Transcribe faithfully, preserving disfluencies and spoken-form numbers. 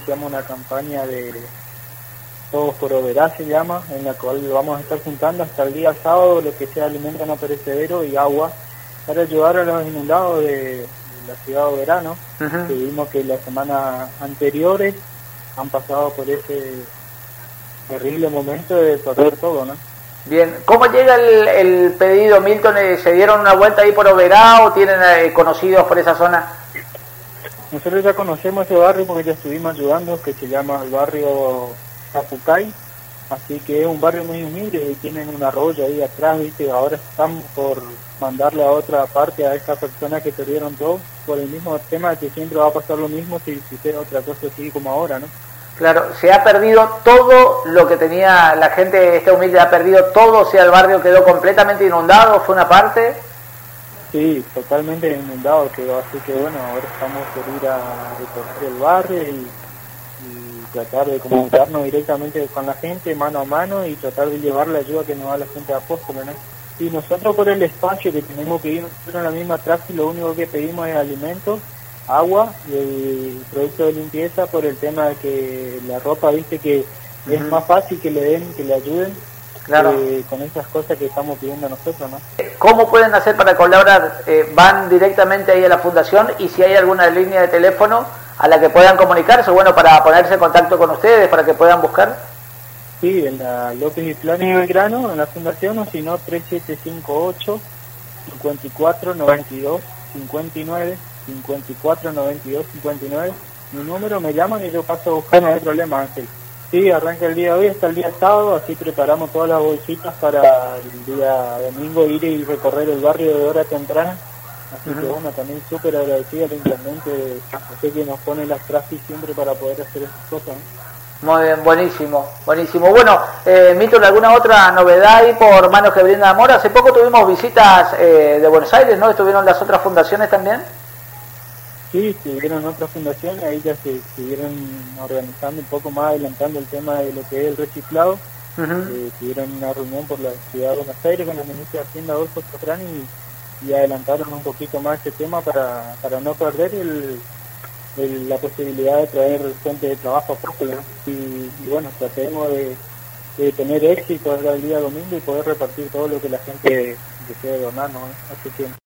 iniciamos una campaña de Todos por Oberá, se llama, en la cual vamos a estar juntando hasta el día sábado lo que sea alimento no perecedero y agua para ayudar a los inundados de, de la ciudad de Oberá, ¿no? Uh-huh. Que vimos que las semanas anteriores han pasado por ese terrible momento de perder todo, ¿no? Bien, ¿cómo llega el, el pedido, Milton? ¿Se dieron una vuelta ahí por Oberá o tienen eh, conocidos por esa zona? Nosotros ya conocemos ese barrio porque ya estuvimos ayudando, que se llama el barrio Zapucay, así que es un barrio muy humilde y tienen un arroyo ahí atrás, ¿viste? Ahora estamos por mandarle a otra parte a esa persona que perdieron todo, por el mismo tema de que siempre va a pasar lo mismo si sucede otra cosa así como ahora, ¿no? Claro, se ha perdido todo lo que tenía la gente, este humilde ha perdido todo, o sea, el barrio quedó completamente inundado, fue una parte. Sí, totalmente inundado quedó, así que bueno, ahora estamos por ir a recorrer el barrio y, y tratar de comunicarnos directamente con la gente, mano a mano, y tratar de llevar la ayuda que nos da la gente de Apóstoles, ¿no? Y nosotros por el espacio que tenemos que ir, nosotros en la misma traje, lo único que pedimos es alimentos, agua y productos de limpieza, por el tema de que la ropa, viste que uh-huh. es más fácil que le den, que le ayuden, claro. eh, con esas cosas que estamos pidiendo a nosotros, ¿no? ¿Cómo pueden hacer para colaborar? Eh, ¿Van directamente ahí a la fundación y si hay alguna línea de teléfono a la que puedan comunicarse, bueno, para ponerse en contacto con ustedes, para que puedan buscar? Sí, en la López y Planes y Belgrano, en la fundación, o si no, tres siete cinco ocho, cinco cuatro nueve dos, cinco nueve, cinco cuatro nueve dos, cinco nueve. Mi número, me llaman y yo paso a buscar, no hay problema, Ángel. Sí, arranca el día de hoy hasta el día sábado, así preparamos todas las bolsitas para el día domingo ir y recorrer el barrio de hora temprana. Así uh-huh. que bueno, también súper agradecido al intendente, sé que nos pone las trajes siempre para poder hacer estas cosas, ¿no? Muy bien, buenísimo, buenísimo. Bueno, eh, Milton, ¿alguna otra novedad ahí por Manos que Brindan Amor? Hace poco tuvimos visitas eh, de Buenos Aires, ¿no? ¿Estuvieron las otras fundaciones también? Sí, estuvieron otras fundaciones, ahí ya se estuvieron organizando un poco más, adelantando el tema de lo que es el reciclado. Uh-huh. eh, tuvieron una reunión por la ciudad de Buenos Aires con la ministra de Hacienda, Adolfo Safrani, y, y adelantaron un poquito más ese tema para, para no perder el... El, la posibilidad de traer gente de trabajo a poco, ¿no? y, y bueno, tratemos de, de tener éxito el día domingo y poder repartir todo lo que la gente desee donar, ¿no? Así que